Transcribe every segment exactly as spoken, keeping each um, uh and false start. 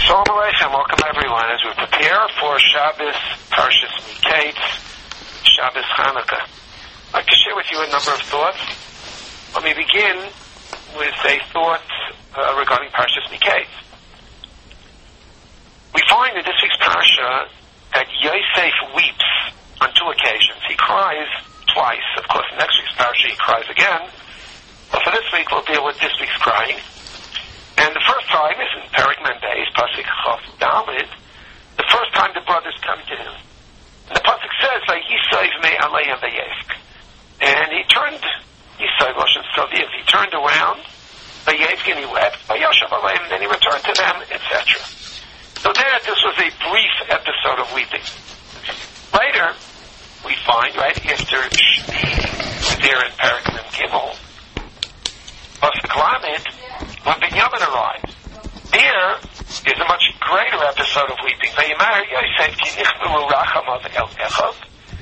Shalom Aleichem, welcome everyone as we prepare for Shabbos Parshas Miketz, Shabbos Hanukkah. I'd like to share with you a number of thoughts. Let me begin with a thought uh, regarding Parshas Miketz. We find in this week's Parsha that Yosef weeps on two occasions. He cries twice. Of course, in next week's Parsha he cries again. But for this week we'll deal with this week's crying. And the first time is in Perek Membeis, Pasuk Chaf Daled, the first time the brothers come to him. And the Pasuk says, Vayisov me aleim vayevk. And he turned, Yisov Rosh Tzadiv, he turned around, vayevk, and he wept, Vayashav aleim, and then he returned to them, et cetera. So there, this was a brief episode of weeping. Later, we find, right after we're there in Perek Mem Gimel, Pasuk Lamed, when Binyamin arrives, there is a much greater episode of weeping. Vayimar Yosef ki nichburu rachamav el echad.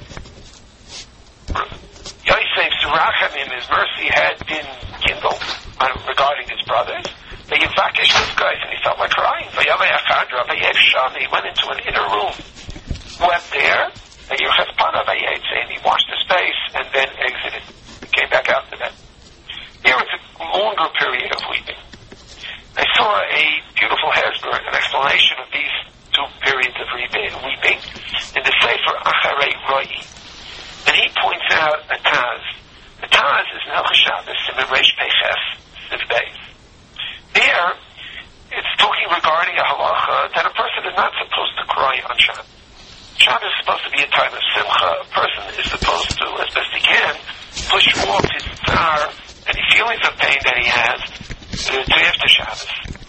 Yosef's rachamim, his mercy, had been kindled regarding his brothers. Vayivakesh lifkos, and he felt like crying. Vayavay achadra vayev sham, he went into an inner room, wept there. Vayirches panav vayetze, and he washed his face and then exited. He came back out to them. Here it's a longer period of weeping. I saw a beautiful Hesber, an explanation of these two periods of weeping in the Sefer Acharei Roi. And he points out a Taz. The Taz is an Hilchos Shabbos, Siman Reish Peiches, Siv Beis. There, it's talking regarding a halacha that a person is not supposed to cry on Shabbos. Shabbos is supposed to be a time of simcha. A person is supposed to, as best he can, push off his tsar, any feelings of pain that he has, to after Shabbos.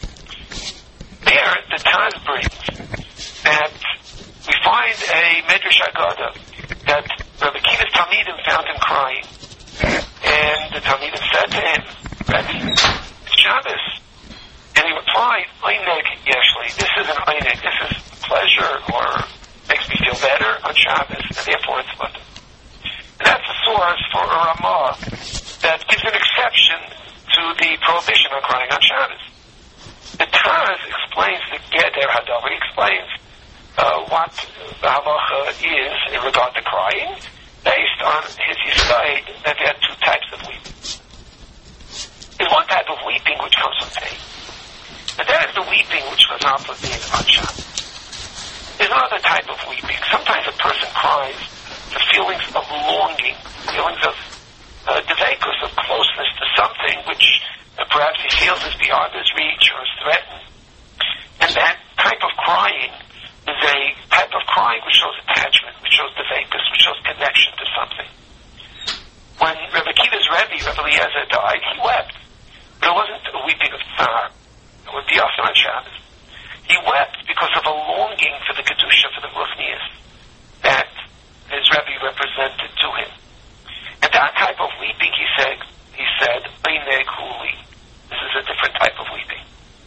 There, the Taz brings that we find a Medrash Haggadah that Rabbi Akiva's Talmidim found him crying. And the Talmidim said to him, Rebbe, it's Shabbos. And he replied, Einig Yeshli, this isn't Einig, this is pleasure or makes me feel better on Shabbos, and therefore it's mutter. And that's the source for a Ramah that gives an exception to the prohibition on crying on Shabbos. The Taz explains the Geder Hadavar. He explains uh, what the halacha is in regard to crying, based on his yesod that there are two types of weeping. There's one type of weeping which comes from pain, and that is the weeping which was not for being on Shabbos. There's another type of weeping. Sometimes a person cries for feelings of longing, feelings of uh, devekos, of closeness to something which uh, perhaps he feels is beyond his reach or is threatened. And that type of crying is a type of crying which shows attachment, which shows devekos, which shows connection to something. When Rebbe Akiva's Rebbe, Rebbe Eliezer, died, he wept. But it wasn't a weeping of tsar. It would be often on Shabbos. He wept because of a longing for the Kedusha, for the Ruchnius, that his Rebbe represented to him. And that type of weeping, he said, he said, Eineg Huli. This is a different type of weeping.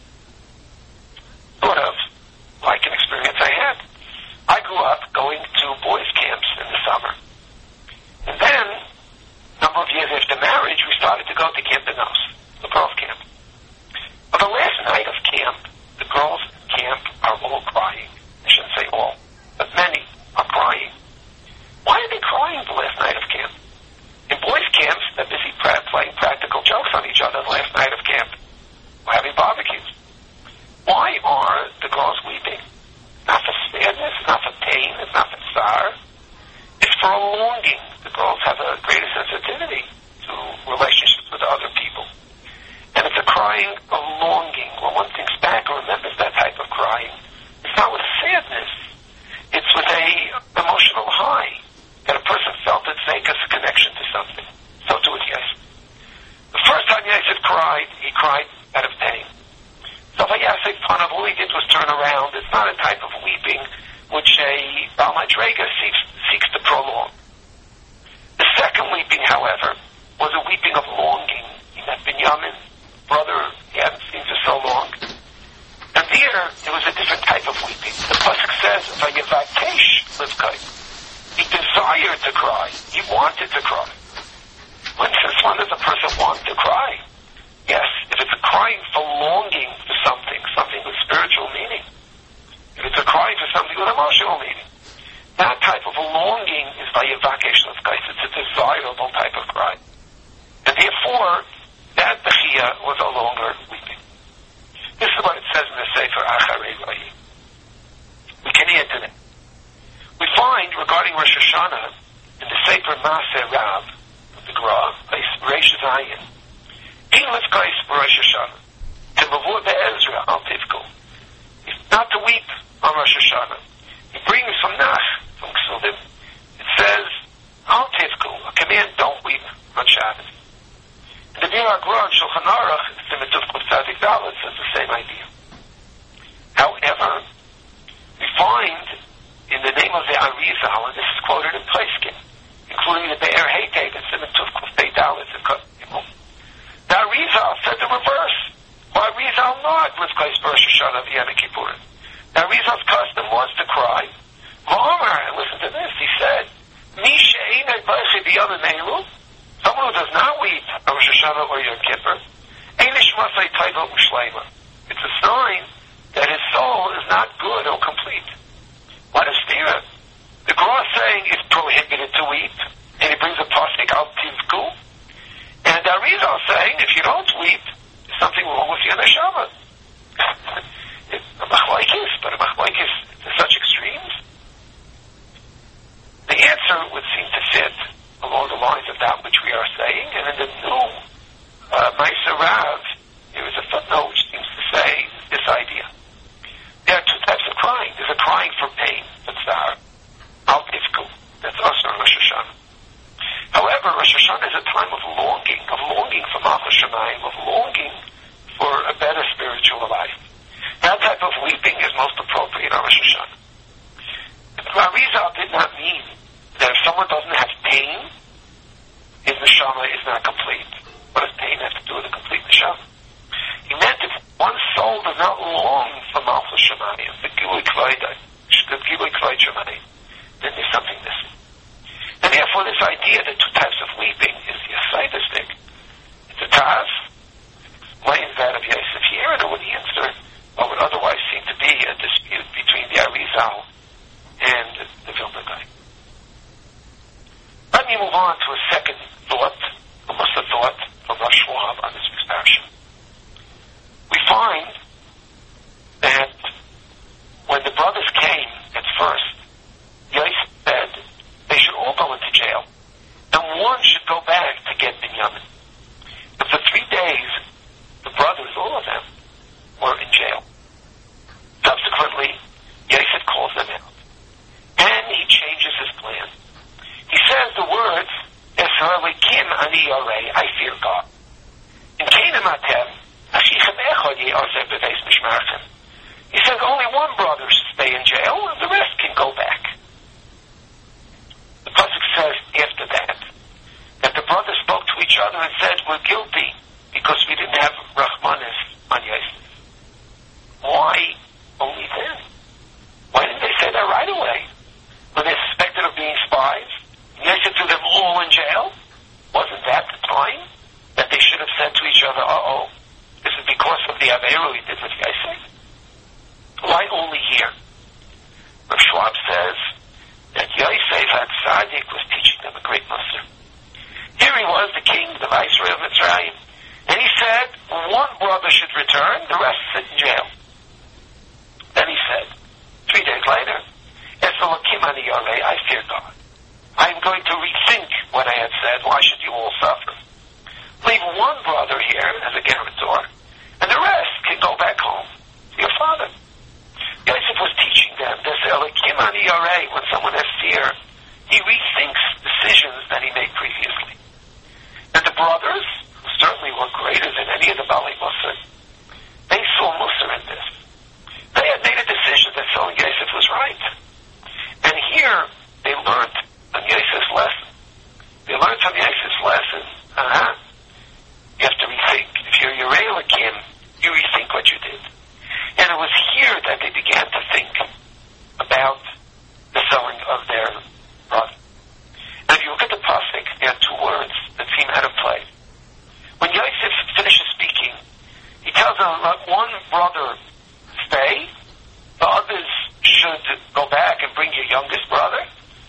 Sort of like an experience I had. I grew up going to boys' camps in the summer. And then, a number of years after marriage, we started to go to Camp Benos, the girls' camp. On the last night of camp, the girls' camp are all crying. I shouldn't say all, but many are crying. Why are they crying the last night of camp? In boys' camps, they're busy pra- playing practical jokes on each other the last night of camp, or having barbecues. Why are the girls weeping? Not for sadness, not for pain, it's not for sorrow. It's for a longing. The girls have a greater sensitivity to relationships with other people. And it's a crying of longing. When one thinks back or remembers that type of crying, it's not with sadness. It's with a emotional high that a person felt its vekas connection to something. So too with Yosef. The first time Yosef cried, he cried out of pain. So Vayasek Panav, all he did was turn around. It's not a type of weeping which a Baal Madrega seeks, seeks to prolong. The second weeping, however, was a weeping of longing. He met Binyamin, brother he hadn't seen for so long. And there, it was a different type of weeping. The Pasuk says, Vayevakesh Livkai. He desired to cry. He wanted to cry. When since when does a person want to cry? Yes, if it's a crying for longing for something, something with spiritual meaning, an emotional meaning. That type of longing is vayevakesh l'fkais. It's a desirable type of cry. And therefore, that bechia was a longer weeping. This is what it says in the Sefer Acharei Vayim. We can add to that. We find, regarding Rosh Hashanah, in the Sefer Maaseh Rav, of the Gra, Reish Zayin, Ein l'fkais b'Rosh Hashanah, T'mavur be'Ezra al tivku. Not to weep on Rosh Hashanah. He brings from Nach, from Ksudim, it says, al tivku, a command, don't weep on Shabbos. And the Bir HaGra, Shulchan Aruch, Simetuf Kuf Tzadik Dalet, says the same idea. However, we find in the name of the Arizal, and this is quoted in Pleiskin, including the Be'er Heitev and Simetuf Kuf Tei Dalet, the Arizal said the reverse. Why Arizal not with Kais Rosh Hashanah V'Yom Kippurim? The Arizal's custom was to cry. V'Omer, and listen to this, he said, Mi she'einai b'echi b'yom meilu, someone who does not weep on Rosh Hashanah or Yom Kippur, einish masay taiva u'shleima. It's a sign that his soul is not good or complete. What a stira. The Gra saying it's prohibited to weep, and he brings a pasuk al tivku, and the Arizal saying if you don't weep, there's something wrong with your neshama. It's a machlokes, but a machlokes to such extremes. The answer would seem to fit along the lines of that which we are saying, and in the new uh, Ma'aser Rav, there is a footnote which seems to say this idea. There are two types of crying. There's a crying for pain, that's the al tivku, that's also Rosh Hashanah. However, Rosh Hashanah is a time of longing, of longing for Malchus Shemayim, of longing for a better spiritual life. That type of weeping is most appropriate on Rosh Hashanah. The Arizal did not mean that if someone doesn't have pain, his neshama is not complete. What does pain have to do with a complete neshama? He meant if one's soul does not long for Malchus Shemayim, the Gilui Kvayd, the Gilui Kvayd Shemayim, then there's something missing. And therefore this idea that two types of weeping is yesaitistic. It's a taz, explains that of Yosef here, and it would answer what would otherwise seem to be a dispute between the Arizal and the Vilna Gaon. Let me move on to a second thought, almost a thought from Rosh Schwab on this week's parasha. We find that when the brothers came at first, Yosef said they should all go into jail, and one should go back to get Binyamin. But for three days, the brothers, all of them, were in jail. Subsequently, Yosef calls them out, and he changes his plan. He says the words, Esrelikim ani yorei, I fear God. In Canaan atem, achichem echad ye'aseh b'veis mishmarchem. He says only one brother should stay in jail, and the rest can go back. The pasuk says after that, that the brothers spoke to each other and said, we're guilty because we didn't have Rachmanis on Yosef. Why only then? Why didn't they say that right away? When they suspected of being spies? Yosef threw them all in jail? Wasn't that the time that they should have said to each other, uh-oh, this is because of the Averu he did with Yosef? Why only here? Rav Schwab says that Yosef had Tzaddik was teaching them a great muster. Here he was, the king, the viceroy of Mitzrayim, and he said, one brother should return, the rest sit in jail. Then he said, three days later, Eselakim ani yorei, I fear God. I am going to rethink what I had said. Why should you all suffer? Leave one brother here as a guarantor, and the rest can go back home to your father. Yosef was teaching them this Eselakim ani yorei. When someone has fear, he rethinks decisions that he made previously. And the brothers, who certainly were greater than any of the Bali Musar, they saw Musar in this. They had made a decision that selling Yosef was right. And here, they learned from Yosef's lesson. They learned from Yosef's lesson, uh-huh, you have to rethink. If you're Yorei Lakim, you rethink what you did. And it was here that they began to think about the selling of their brother. And if you look at the pasuk, there are two words that seem out of place. When Yosef finishes speaking, he tells them, let one brother stay, the others should to go back and bring your youngest brother?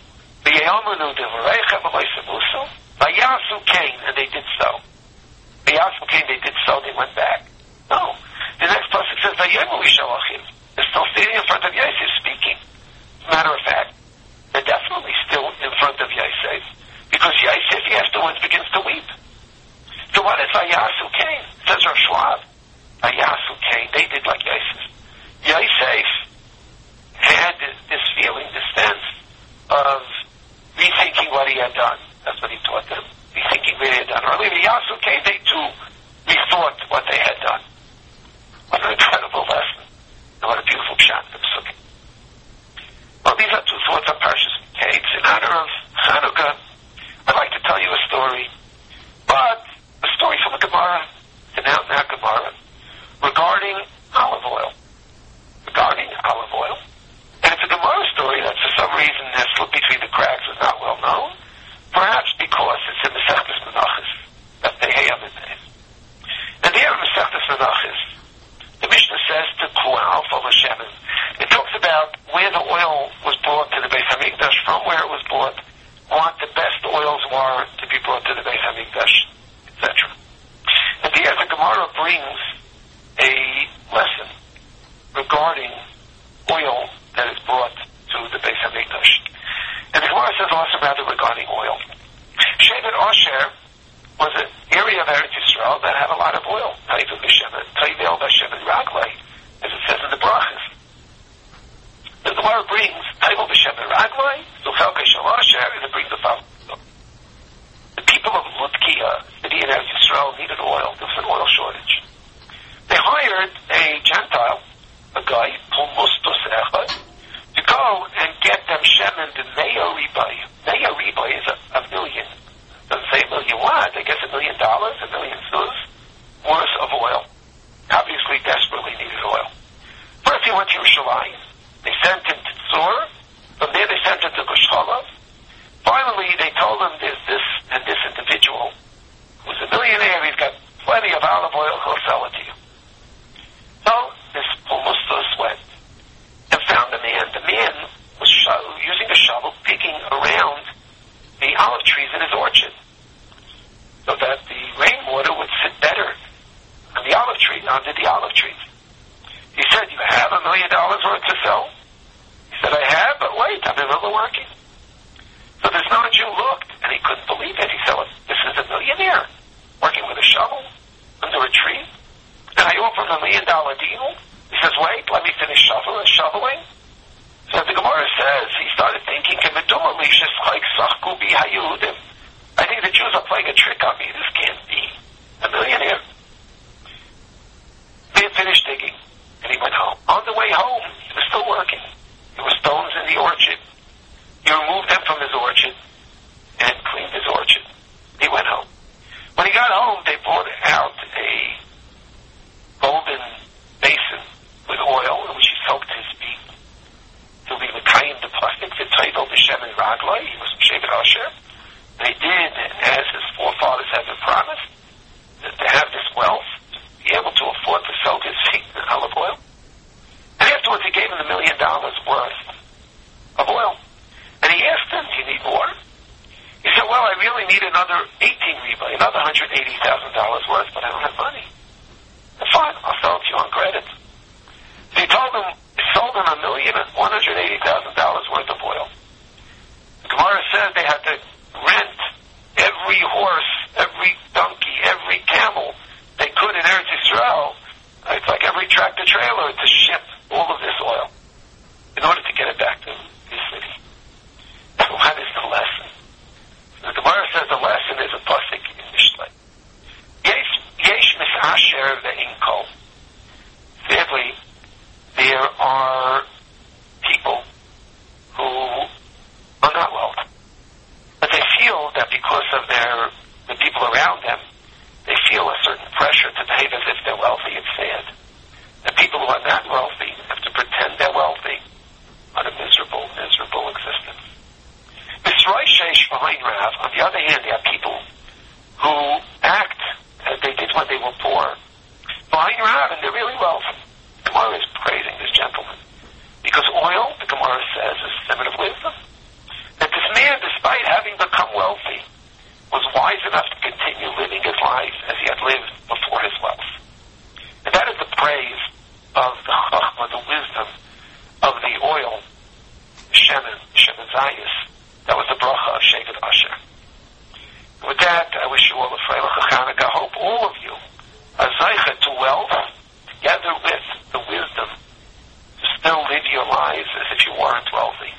Vayasu Cain, and they did so. Vayasu Cain, they did so, they went back. No. The next pasuk says, Vayomu Ishalachim. They're still standing in front of Yosef speaking. As a matter of fact, they're definitely still in front of Yosef, because Yosef afterwards begins to weep. So what is Vayasu Cain? It says Rav Schwab. Vayasu Cain, they did like Yosef. Yosef had this feeling, this sense of rethinking what he had done. That's what he taught them. Rethinking what he had done. Earlier, Vayasu Cain, they too rethought what they had done. What an incredible lesson. And what a beautiful pshat of Sukkot. Well, these are two thoughts on Parshas Miketz. In honor of Chanukah, I'd like to tell you a story, but a story from a Gemara, an out-and-out Gemara, regarding olive oil. Regarding olive oil. And it's a Gemara story that for some reason has slipped between the cracks, is not well known. Perhaps because it's in the Masechtas Menachos. That's the Hayam in there. And there in the Masechtas Menachos, the Mishnah says to Kual for Hashem. It talks about where the oil was brought to the Beis Hamikdash, from where it was brought, what the best oils were to be brought to the Beis Hamikdash, et cetera. And there the Gemara brings a lesson regarding oil that is brought to the Beis Hamikdash. And the Gemara says also rather regarding oil. Shevet Asher was an area of Eretz Yisrael that had a lot of oil. Taivel B'Shemen Raglai, as it says in the Brachas. The Gemara brings Taivel B'Shemen Raglai, Zuchelke Shel Asher, and it brings the following. The people of Lutkia, city in Eretz Yisrael, needed oil. There was an oil shortage. They hired a Gentile, a guy, Pumustus Echad, to go and get them Shemen to Meya Ribai. Meya Ribai is a, a million. Doesn't say a million what? I guess a million dollars, a million zuz worth of oil. Obviously, desperately needed oil. First, he went to Yerushalayim. They sent him to Tzur. From there, they sent him to Gush Chalav. Finally, they told him there's this and this individual who's a millionaire. He's got plenty of olive oil. He'll sell it to you. So this Pumustus went and found the man. The man was sho- using a shovel, picking around the olive trees in his orchard, so that the rainwater would sit better on the olive tree, under the olive trees. He said, "You have a million dollars worth to sell?" He said, "I have, but wait, I'm in working." So this non-Jew looked, and he couldn't believe it. He said, well, "This is a millionaire working with a shovel under a tree, and I offer him a million dollar deal." He says, "Wait, let me finish shoveling." shoveling. So the Gemara says, he started thinking, I think the Jews are playing a trick on me. This can't be a millionaire. They finished digging, and he went home. On the way home, he was still working. There were stones in the orchard. He removed them from his orchard and cleaned his orchard. He went home. When he got home, they brought out a golden basin with oil in which he soaked his feet. To be Mekayim the plastic, the title, the Shemen Raglai, he was Shevet Asher. They did as his forefathers had been promised, to have this wealth, to be able to afford to soak his feet in olive oil. And afterwards he gave him a million dollars worth of oil. And he asked him, "Do you need more?" He said, "Well, I really need another eighteen riba, another one hundred eighty thousand dollars worth, but I don't have money." Well, fine, I'll sell it to you on credit. So he told him, he sold him a million and one hundred eighty thousand dollars worth of oil. The Gemara says they had to rent every horse, every donkey, every camel they could in Eretz Yisrael. It's like every tractor trailer to ship all of this oil in order to get it back to his city. What is the lesson? The Gemara says the lesson is a pasuk in Mishlei. Yesh misasher ve'inkol. Sadly, there are people who are not wealthy, but they feel that because of their the people around them, they feel a certain pressure to behave as if they're wealthy. It's sad. The people who are not wealthy have to pretend they're wealthy on a miserable, miserable existence. Misroi Sheish behind Rav, on the other hand, there are people who act as they did when they were poor. Behind Rav, and they're really wealthy. Gemara is praising this gentleman. Zayis. That was the bracha of Shevet Asher. With that, I wish you all a Freilich Chanukah. I hope all of you are zeichet to wealth, together with the wisdom to still live your lives as if you weren't wealthy.